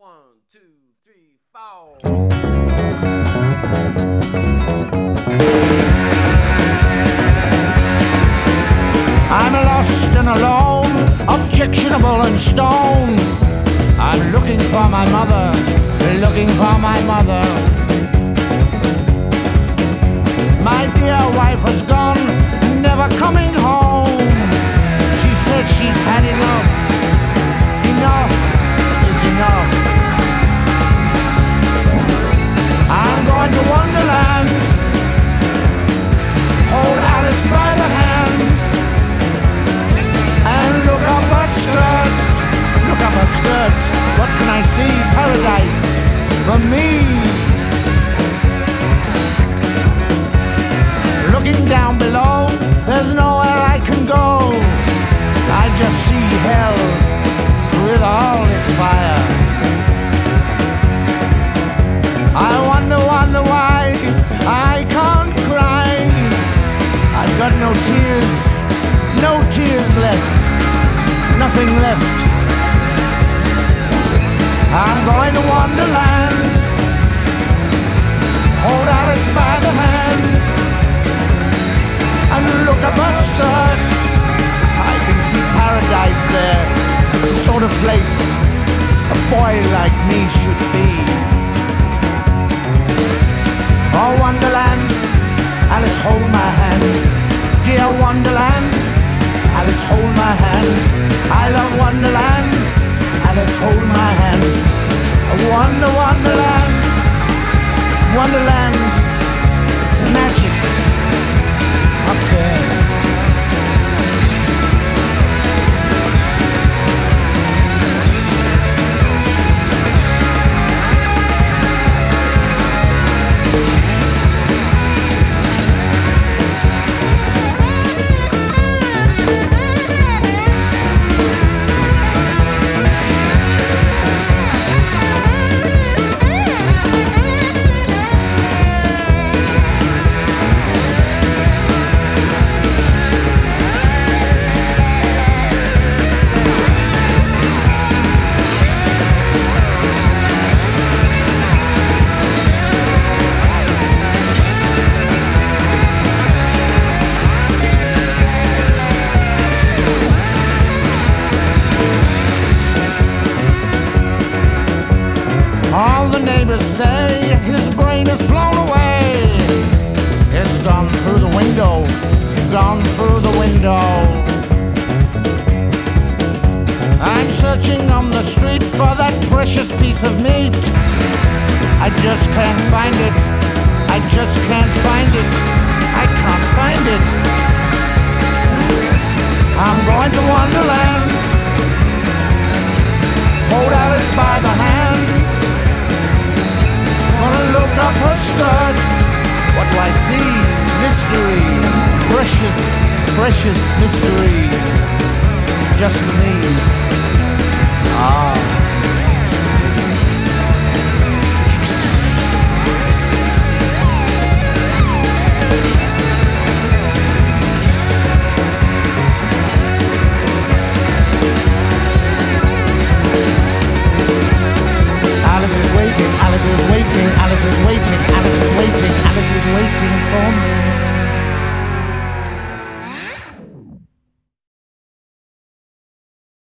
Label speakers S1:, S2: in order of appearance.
S1: One, two, three, four.
S2: I'm lost and alone, objectionable and stone. I'm looking for my mother, looking for my mother. My dear wife has gone, never coming home. She said she's had enough. Enough is enough. I'm going to Wonderland. Hold Alice by the hand and look up her skirt. Look up her skirt. What can I see? Paradise for me. Looking down below, there's nowhere I can go. I just see hell with all its fire. I wonder why I can't cry. I've got no tears left, nothing left. I'm going to Wonderland. Hold Alice by the hand and look up her skirt. I can see paradise there. It's the sort of place a boy like me should be. Oh, Wonderland, Alice, hold my hand. Dear Wonderland, Alice, hold my hand. I love Wonderland, Alice, hold my hand. Wonderland, Wonderland, it's magic up there. All the neighbors say his brain has flown away. It's gone through the window, gone through the window. I'm searching on the street for that precious piece of meat. I just can't find it. I just can't find it. I can't find it. I'm going to Wonderland. Hold Alice by the hand. Wanna look up her skirt. What do I see? Mystery. Precious, precious mystery. Just for me.